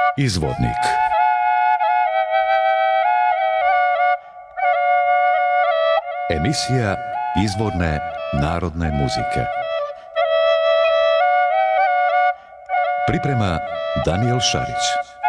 Izvornik. Emisija izvorne narodne muzike. Priprema Danijel Šarić.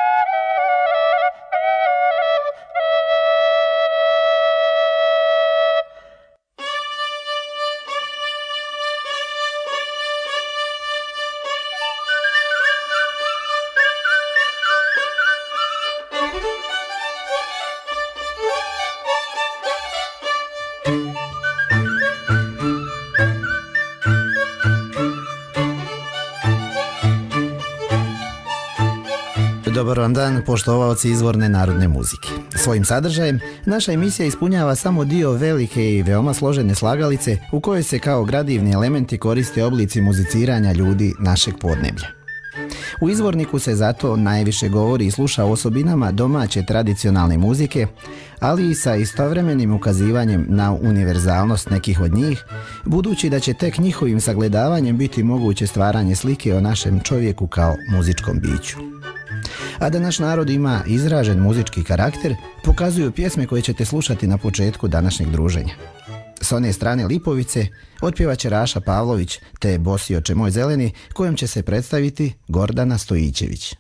Dobar vam dan, poštovaoci izvorne narodne muzike. Svojim sadržajem, naša emisija ispunjava samo dio velike i veoma složene slagalice u kojoj se kao gradivni elementi koriste oblici muziciranja ljudi našeg podneblja. U izvorniku se zato najviše govori i sluša o osobinama domaće tradicionalne muzike, ali i sa istovremenim ukazivanjem na univerzalnost nekih od njih, budući da će tek njihovim sagledavanjem biti moguće stvaranje slike o našem čovjeku kao muzičkom biću. A da naš narod ima izražen muzički karakter, pokazuju pjesme koje ćete slušati na početku današnjeg druženja. S one strane Lipovice otpjevaće Raša Pavlović te Bosi oče moj zeleni, kojom će se predstaviti Gordana Stojićević.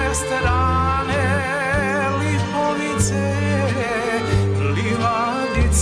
Livadice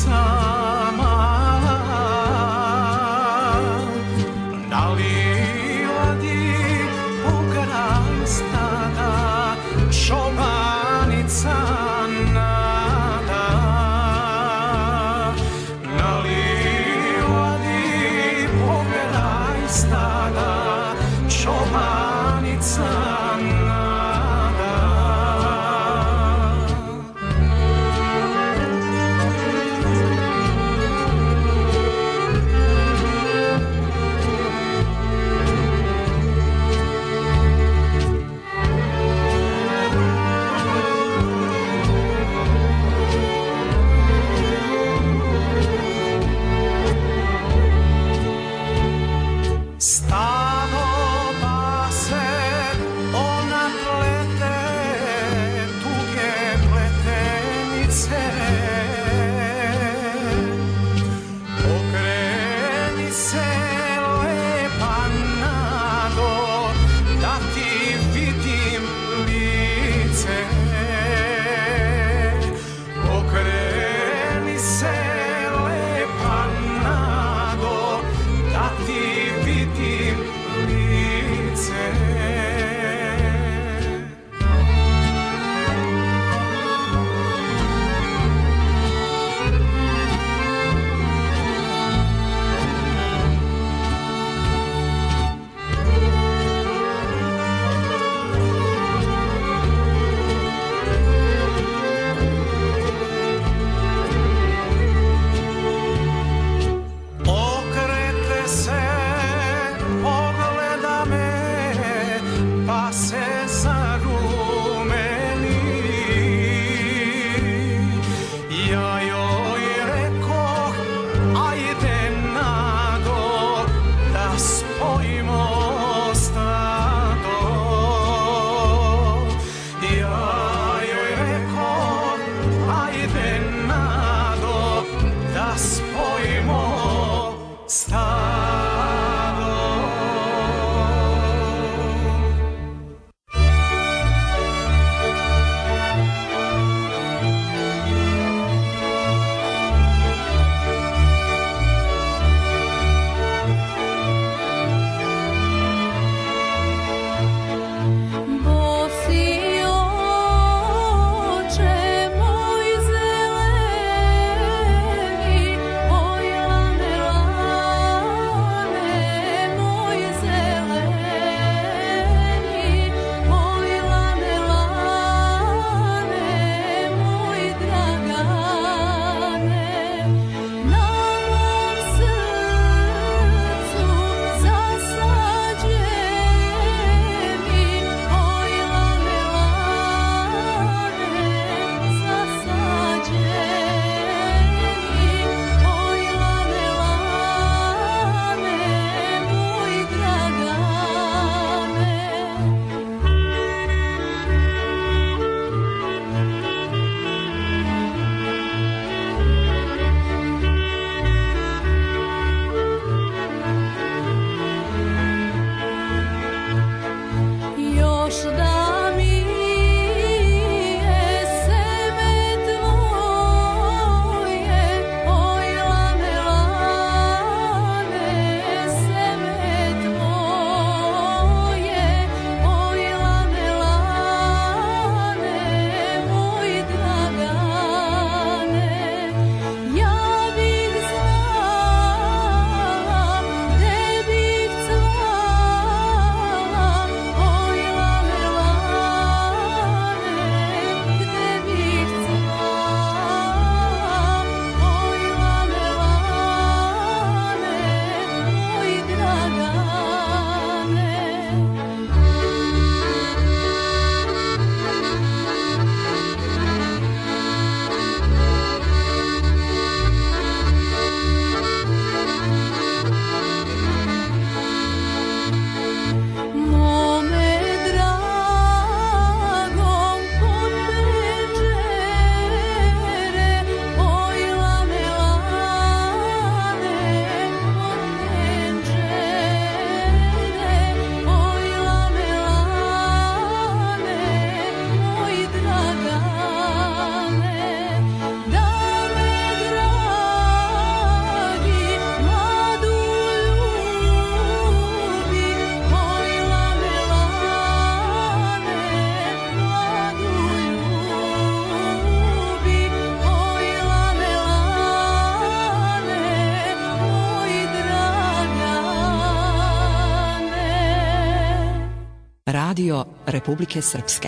radio Republike Srpske.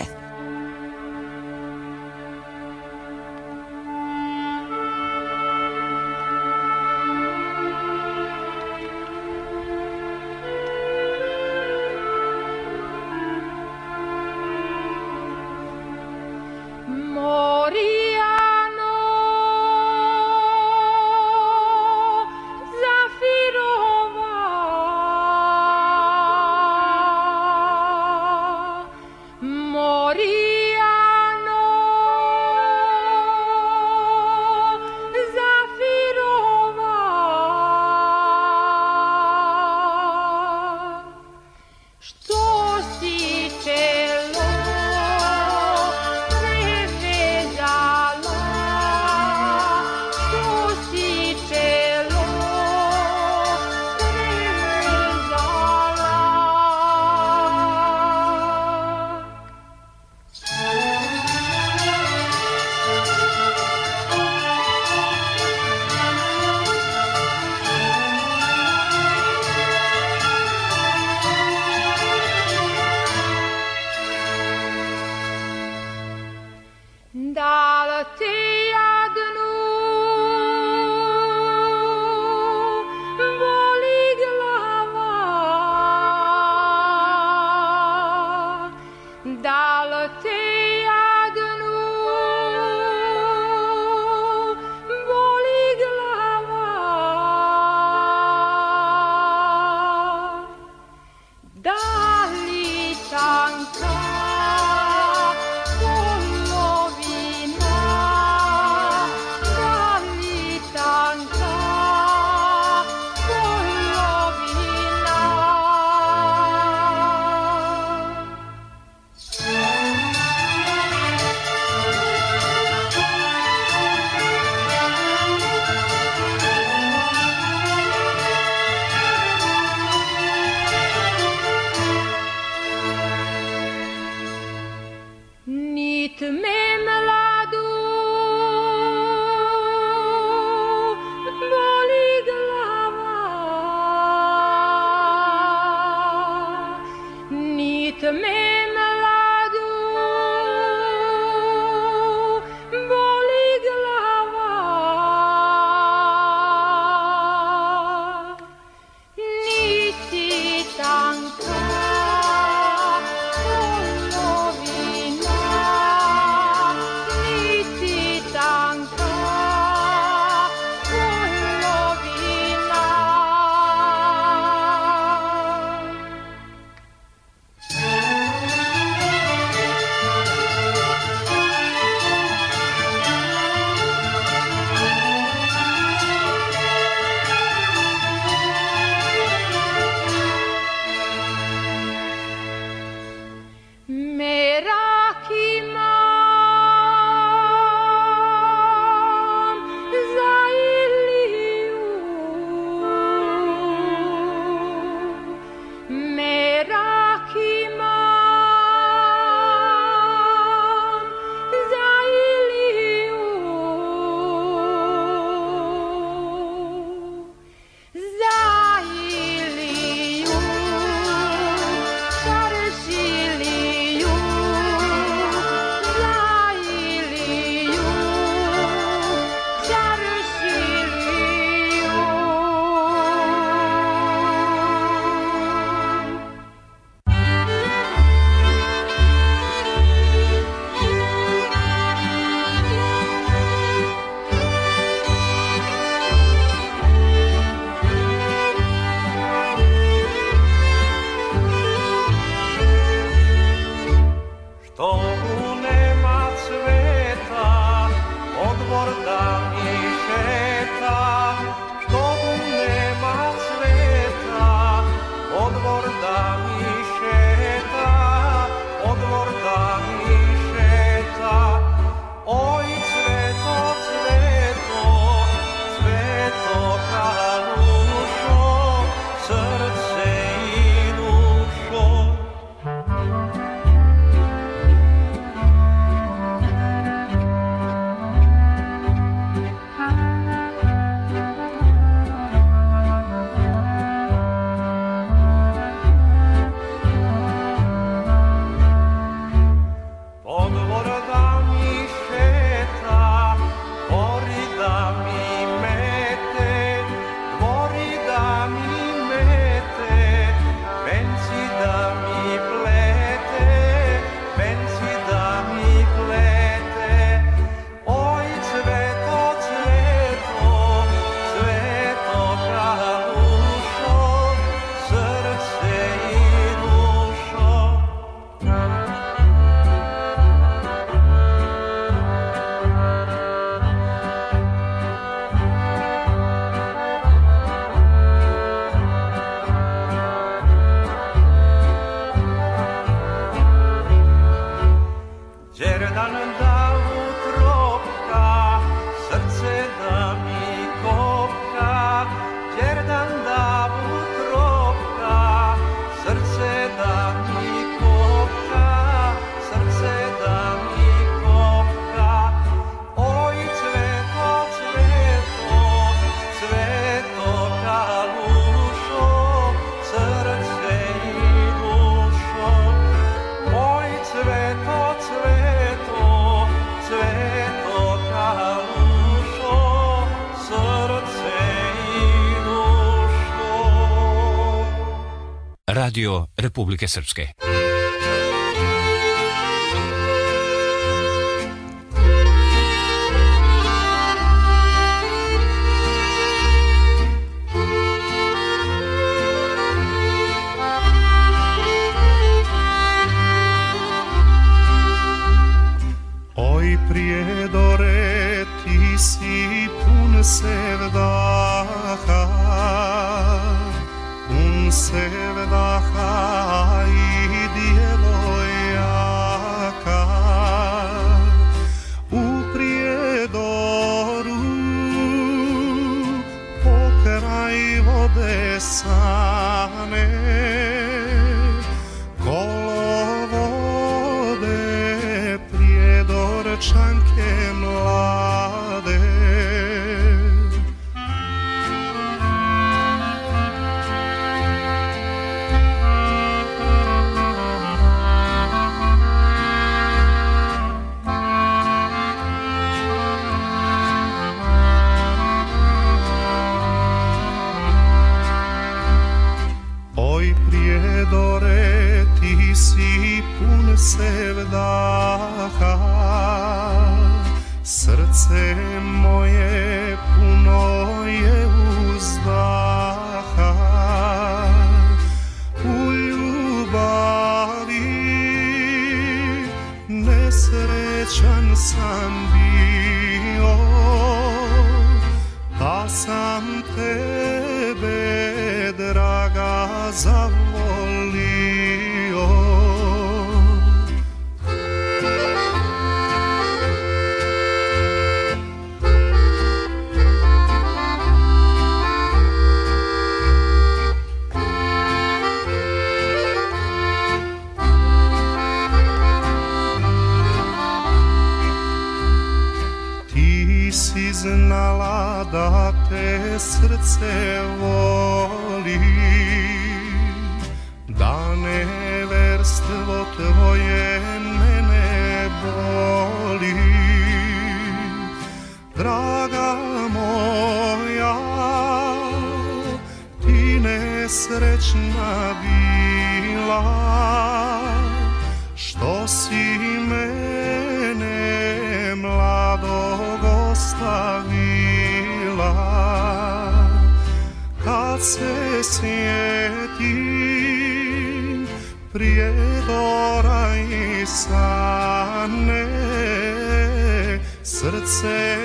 Đerdan da ukropka, srce da mi kopka. Đerdan da ukropka, srce da mi kopka, srce da mi kopka. Oj cveto, cveto, cveto kalušo, srce i dušo. Oj cveto, cveto, cveto kalušo, srce i dušo. Radio Republike Srpske. Oj prijedore, ti si pun sevdaha, pun sevdaha i djevojaka. U prijedoru pokraj vode sane, kolovode prijedorčanke mlade. Oj prijedore, ti si pun sevdaha, srce moje puno je uzdaha. U ljubavi nesrećan sam bio, pa sam tebe, draga, zavolio. Ti si znala da te srce voli, da neverstvo tvoje mene boli. Draga moja, ti nesrećna bila, što si mene mladog ostavila. Kad se sjetim prijedora i sane, srce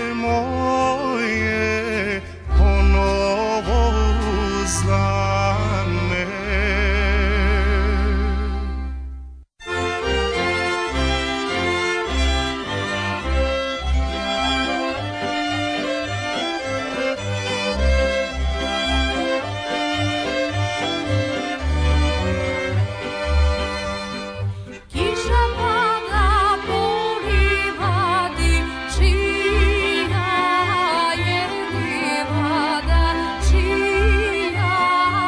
moje ponovo uzdane. Čija je livada, čija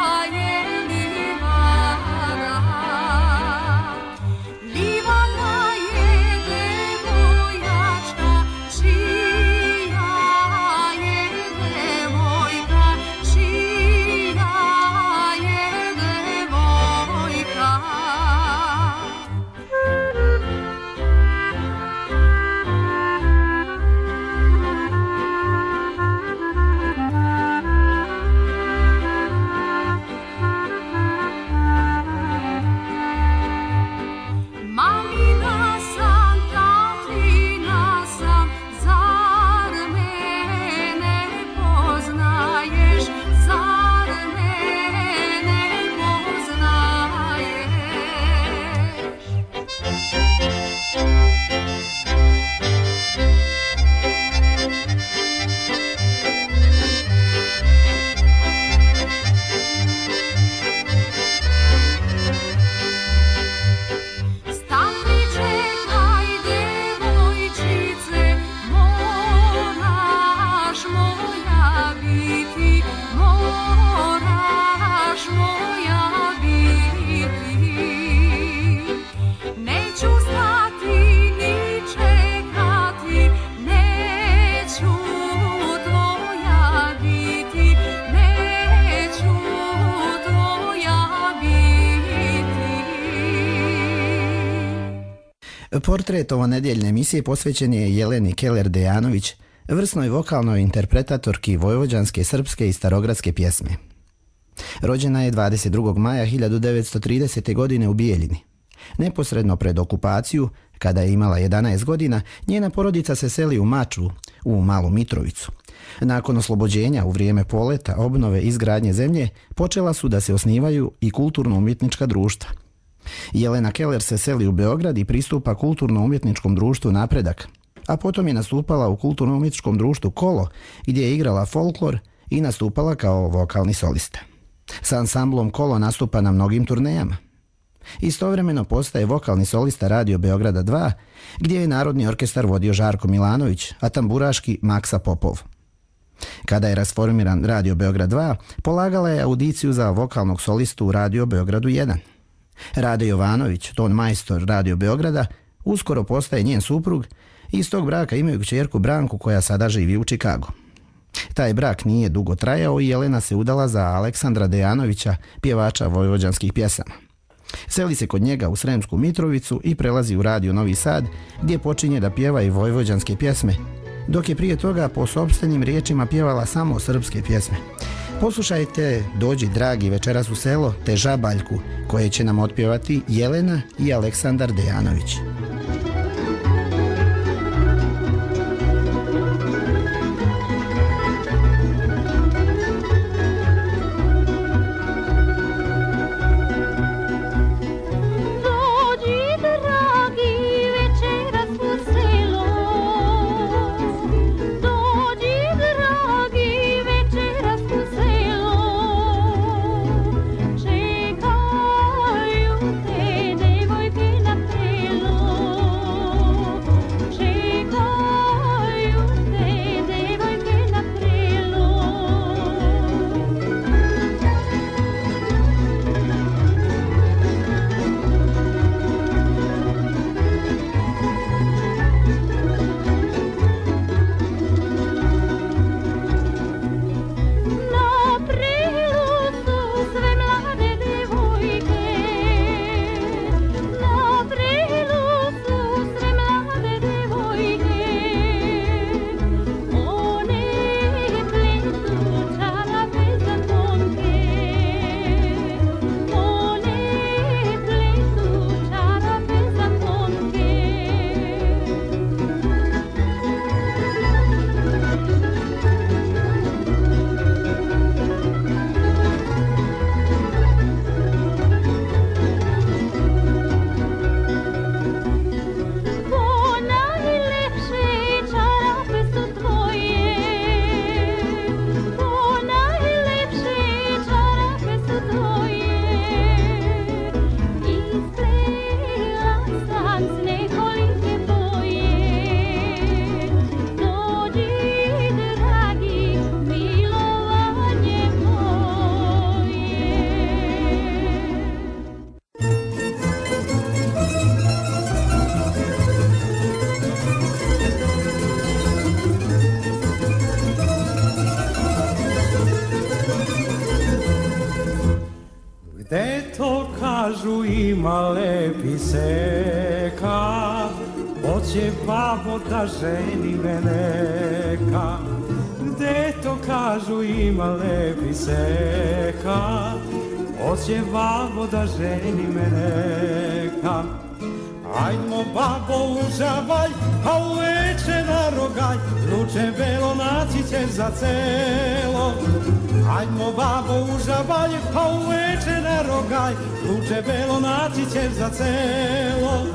Portret ovonedjeljne emisije posvećen je Jeleni Keller-Dejanović, vrsnoj vokalnoj interpretatorki vojvođanske, srpske i starogradske pjesme. Rođena je 22. maja 1930. godine u Bijeljini. Neposredno pred okupaciju, kada je imala 11 godina, njena porodica se seli u Mačvu, u Malu Mitrovicu. Nakon oslobođenja u vrijeme poleta, obnove i izgradnje zemlje, počela su da se osnivaju i kulturno-umjetnička društva. Jelena Keller se seli u Beograd i pristupa kulturno-umjetničkom društvu Napredak, a potom je nastupala u kulturno-umjetničkom društvu Kolo, gdje je igrala folklor i nastupala kao vokalni solista. Sa ansamblom Kolo nastupa na mnogim turnejama. Istovremeno postaje vokalni solista Radio Beograda 2, gdje je Narodni orkestar vodio Žarko Milanović, a tamburaški Maksa Popov. Kada je rasformiran Radio Beograd 2, polagala je audiciju za vokalnog solistu u Radio Beogradu 1. Rade Jovanović, ton majstor Radio Beograda, uskoro postaje njen suprug i iz tog braka imaju kćerku Branku koja sada živi u Čikagu. Taj brak nije dugo trajao i Jelena se udala za Aleksandra Dejanovića, pjevača vojvođanskih pjesama. Seli se kod njega u Sremsku Mitrovicu i prelazi u Radio Novi Sad, gdje počinje da pjeva i vojvođanske pjesme, dok je prije toga po sopstvenim riječima pjevala samo srpske pjesme. Poslušajte Dođi dragi večeras u selo te Žabaljku, koje će nam otpjevati Jelena i Aleksandar Dejanović. Kažu ima lepi seka, hoće babo da ženi me neka. Gde to kažu ima lepi seka, hoće babo da ženi me neka. Ajmo babo u žabalj, a uveče na rogaj, luče belo naći će za celo. Ajmo babo u žabalj, a uveče na rogaj, luče belo naći će za celo.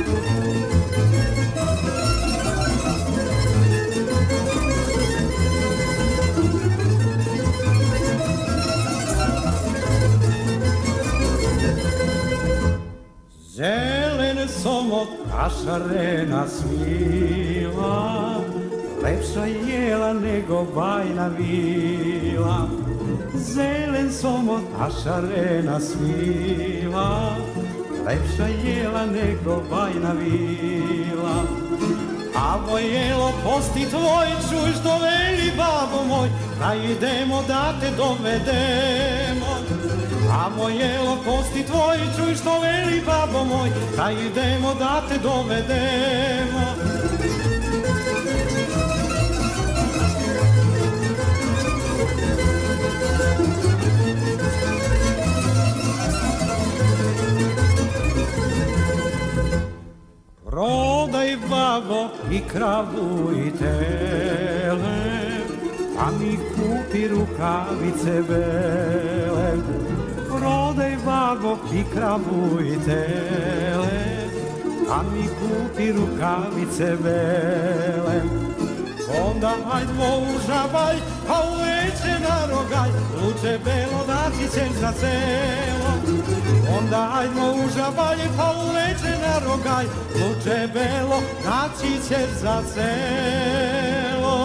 Zelen somot, a šarena svila, lepša jela nego bajna vila. Zelen somot, a šarena svila, lepša jela nego bajna vila. A vojelo posti tvoj, čujš do veli babo moj, da idemo da te dovedemo. A mojelo kosti tvoj, čuj što veli babo moj, da idemo da te dovedemo. Prodaj babo i kravu i tele, a mi kupi rukavice bele. Prodaj babo i kravu i tele, a mi kupi rukavice bele. Onda hajdmo u žabalj, pa uveče na rogaj, luče belo daći ćeš za celo. Onda hajdmo u žabalj, pa uveče na rogaj, luče belo daći ćeš za celo.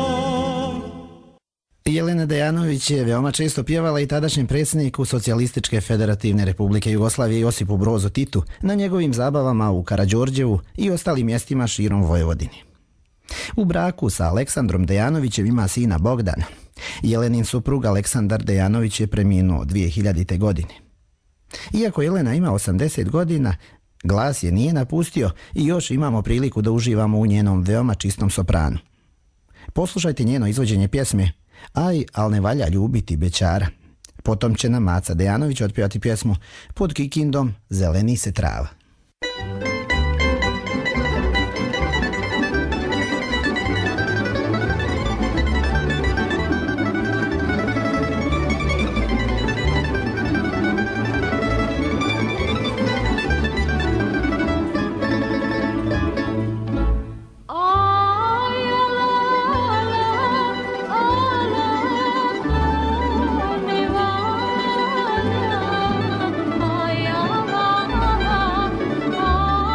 Jelena Dejanović je veoma često pjevala i tadašnjem predsjedniku Socijalističke federativne republike Jugoslavije Josipu Brozu Titu na njegovim zabavama u Karađorđevu i ostalim mjestima širom Vojvodine. U braku sa Aleksandrom Dejanovićem ima sina Bogdana. Jelenin suprug Aleksandar Dejanović je preminuo 2000. godine. Iako Jelena ima 80 godina, glas je nije napustio i još imamo priliku da uživamo u njenom veoma čistom sopranu. Poslušajte njeno izvođenje pjesme Aj, al ne valja ljubiti bećara. Potom će nam Maca Dejanović otpjevati pjesmu Pod Kikindom zeleni se trava. Oh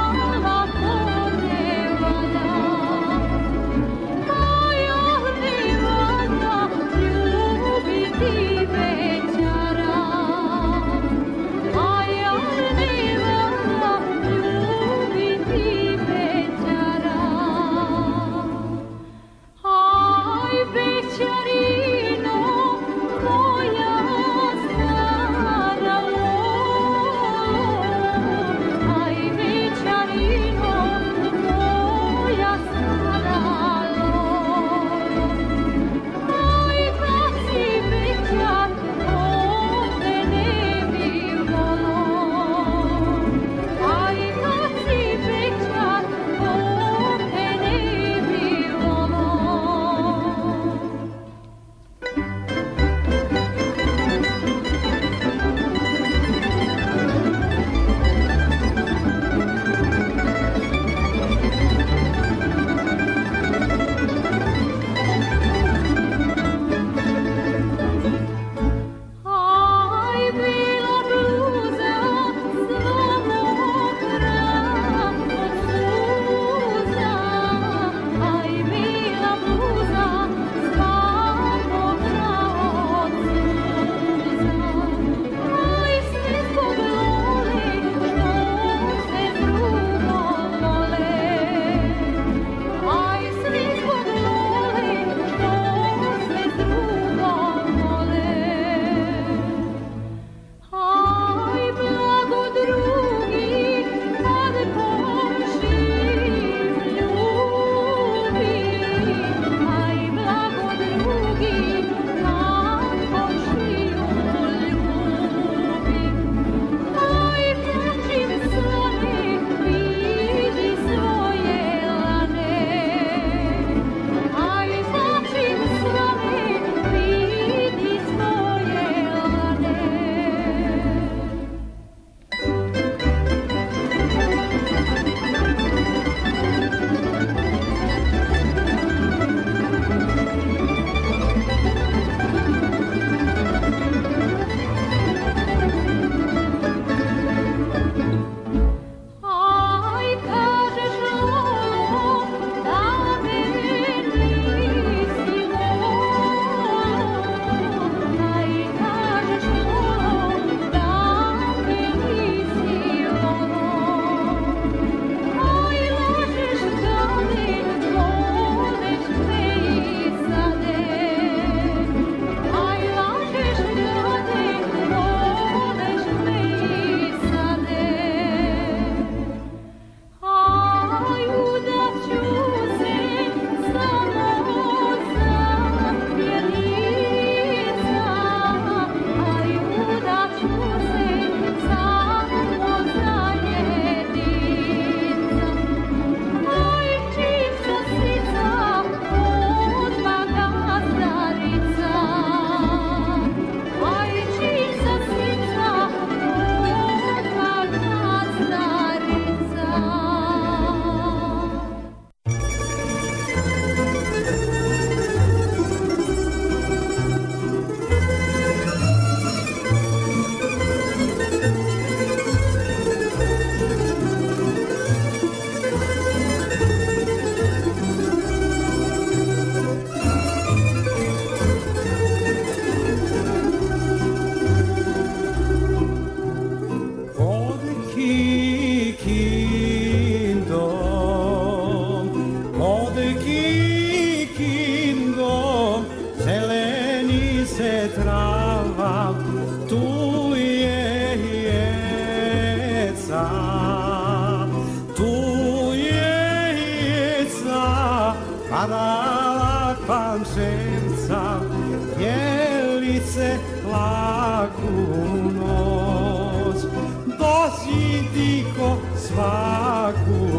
padala Pančevca, Jelice laku noć, dođi diko svaku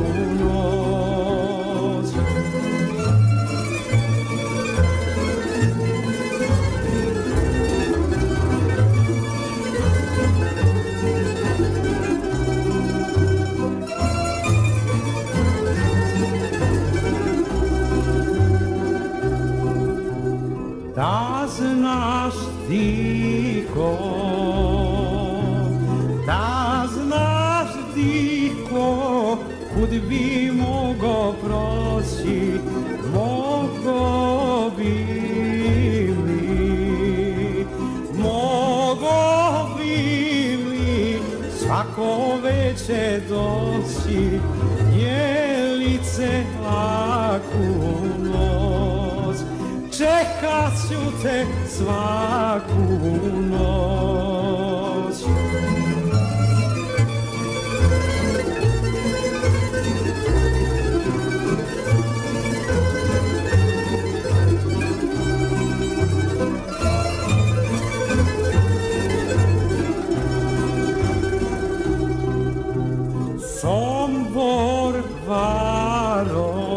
noć. Da znaš diko, da znaš diko, kud bi mogo proći, mogo bi mi svako veče doći, Jelice laku noć. Čekat ću te svaku noć. Sombor Varoš,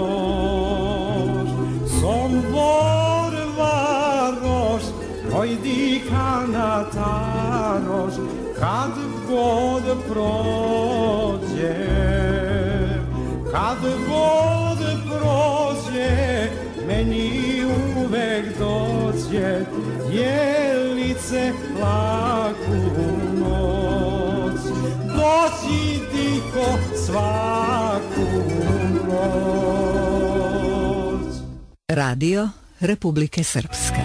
Sombor Varoš, pojdi na Taroš, kad god prođe, kad god prođe, meni uvek dođe, Jelice laku noć. Doći diko svaku noć. Radio Republike Srpske.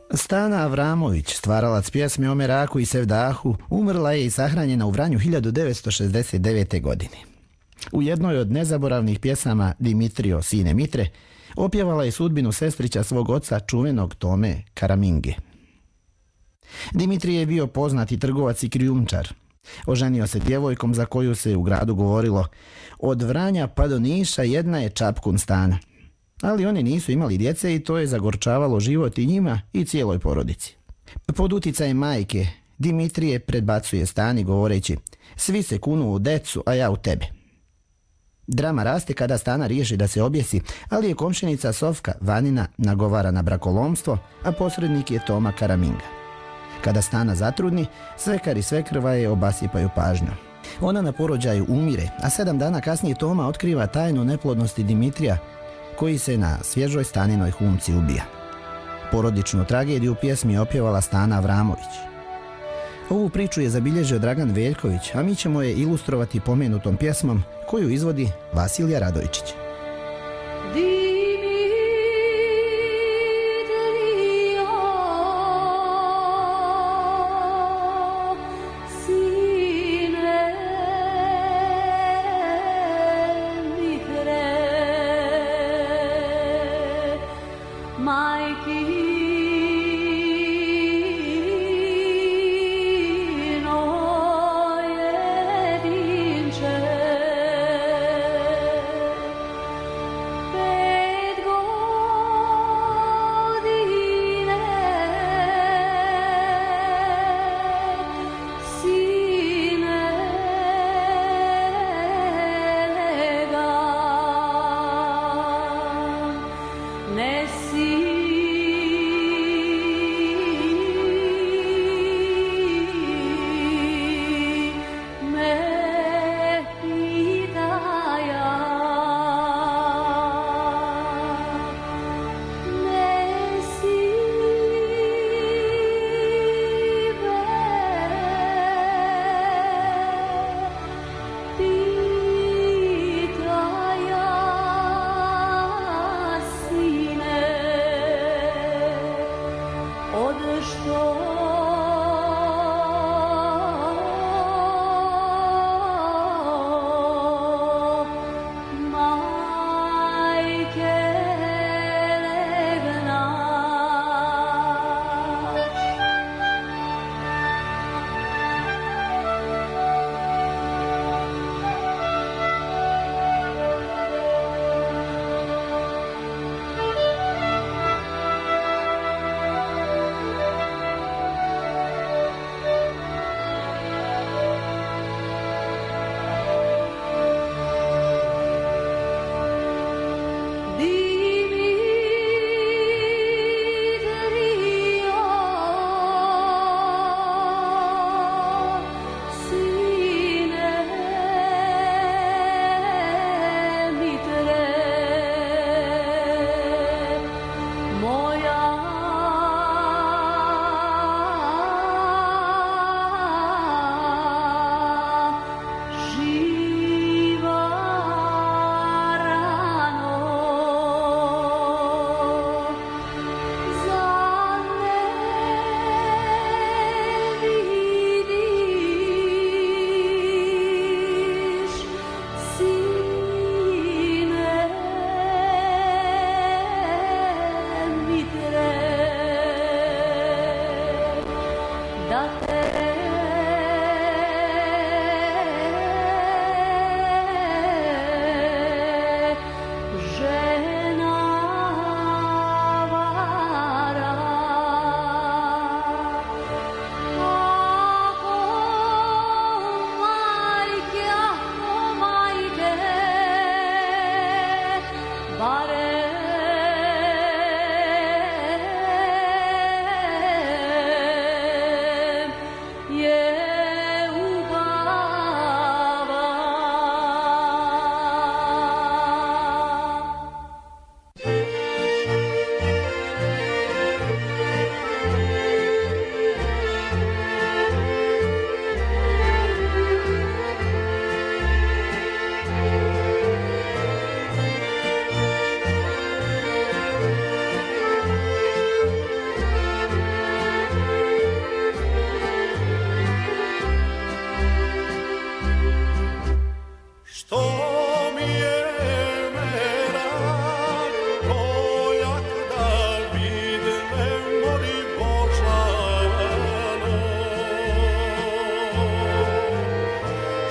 Stana Avramović, stvaralac pjesme o Meraku i Sevdahu, umrla je i sahranjena u Vranju 1969. godine. U jednoj od nezaboravnih pjesama Dimitrio, sine Mitre, opjevala je sudbinu sestrića svog oca, čuvenog Tome Karaminge. Dimitrije je bio poznati trgovac i krijumčar. Oženio se djevojkom za koju se u gradu govorilo: od Vranja pa do Niša jedna je čapkun stana. Ali oni nisu imali djece i to je zagorčavalo život i njima i cijeloj porodici. Pod uticajem majke, Dimitrije predbacuje Stani govoreći: svi se kunu u decu, a ja u tebe. Drama raste kada Stana riješi da se objesi, ali je komšinica Sofka, Vanina, nagovara na brakolomstvo, a posrednik je Toma Karaminga. Kada Stana zatrudni, svekar i svekrva je obasipaju pažnjom. Ona na porođaju umire, a 7 dana kasnije Toma otkriva tajnu neplodnosti Dimitrija, koji se na svježoj Staninoj humci ubija. Porodičnu tragediju u pjesmi je opjevala Stana Avramović. Ovu priču je zabilježio Dragan Veljković, a mi ćemo je ilustrovati pomenutom pjesmom koju izvodi Vasilija Radojčić. Majkino jedinče,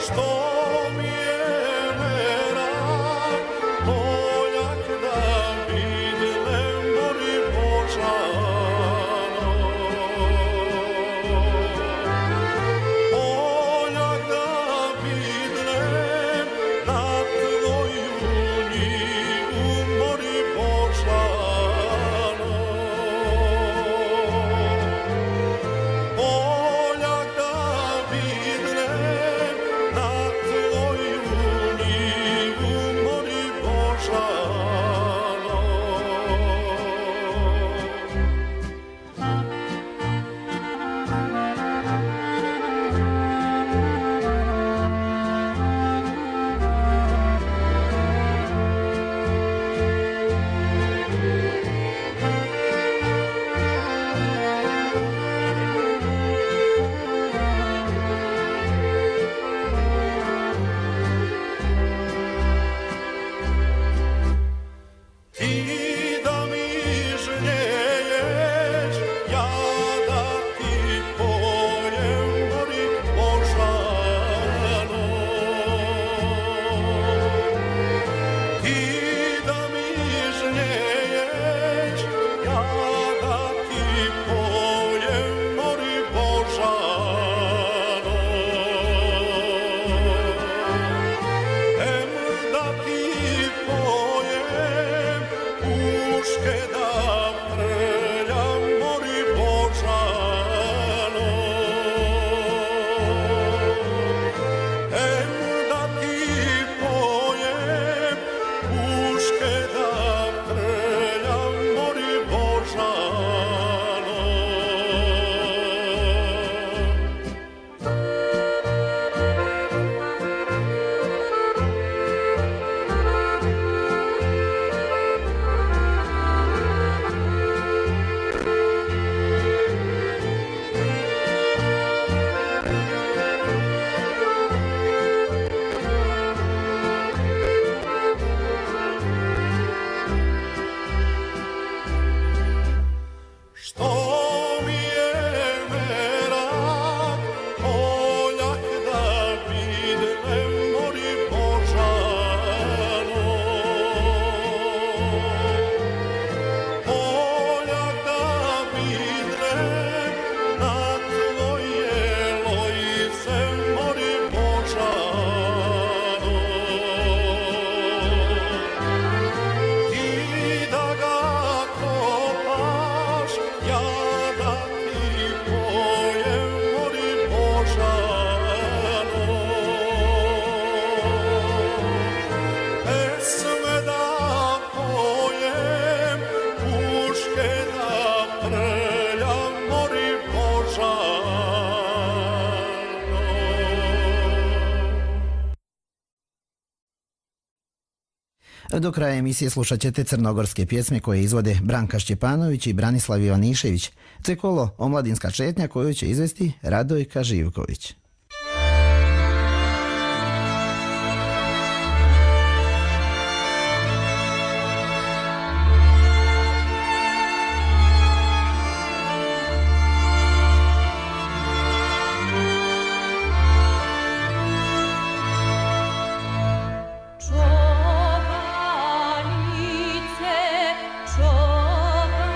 Do kraja emisije slušat ćete crnogorske pjesme koje izvode Branka Šćepanović i Branislav Ivanišević, te kolo Omladinska četnja koju će izvesti Radojka Živković.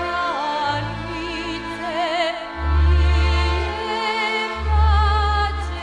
Czobanice,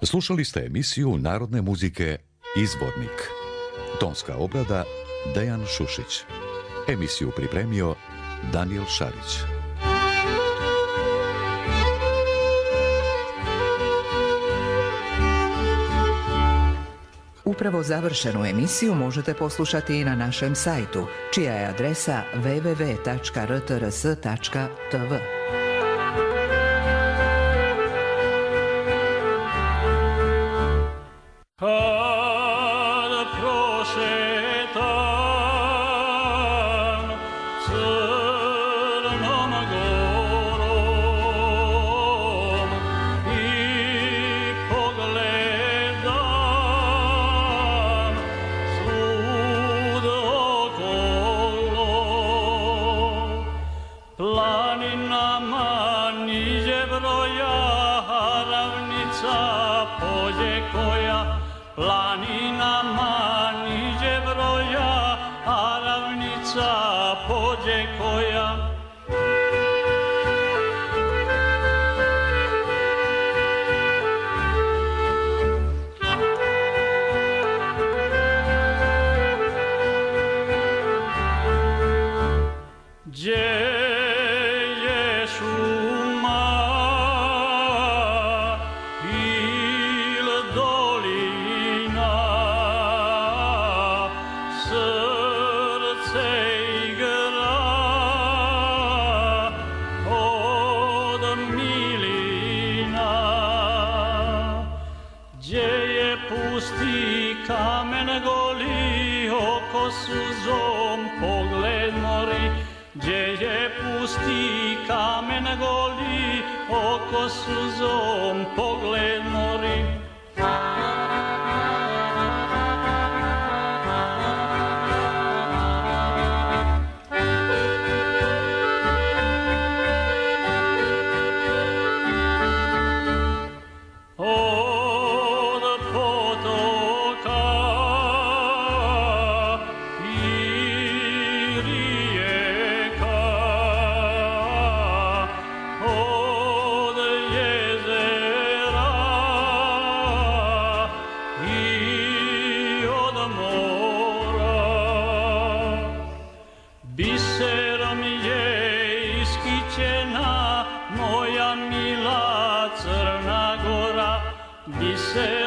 Slušali ste emisiju narodne muzike Izvornik. Tonska obrada Dejan Šušić. Emisiju pripremio Daniel Šarić. Upravo završenu emisiju možete poslušati i na našem sajtu, čija je adresa www.rtrs.tv. Kad prošetam Crnom Gorom i pogledam svud okolo, planinama niže broja, ravnica pođe koja, planinama niže broja, a ravnica pođe koja. Gdje je šuma ili dolina, srce igra od milina. Gdje je pusti kamen goli, oko suzom pogled mori. Gdje je pusti kamen goli, oko suzom pogled mori. Od potoka i rijeka, od jezera i od mora, biserom je iskićena moja mila Crna Gora. Biser